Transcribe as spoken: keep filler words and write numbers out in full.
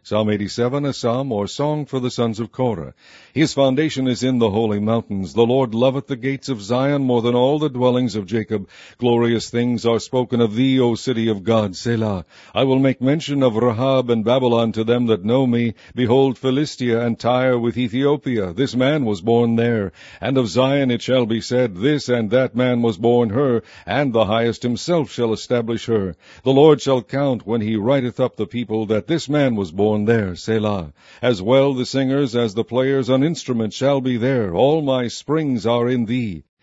Psalm eighty-seven, a psalm or song for the sons of Korah. His foundation is in the holy mountains. The Lord loveth the gates of Zion more than all the dwellings of Jacob. Glorious things are spoken of thee, O city of God, Selah. I will make mention of Rahab and Babylon to them that know me. Behold, Philistia and Tyre with Ethiopia, this man was born there. And of Zion it shall be said, this and that man was born her, and the highest himself shall establish her. The Lord shall count when he writeth up the people that this man was born there, Selah. As well the singers as the players on instruments shall be there. All my springs are in thee.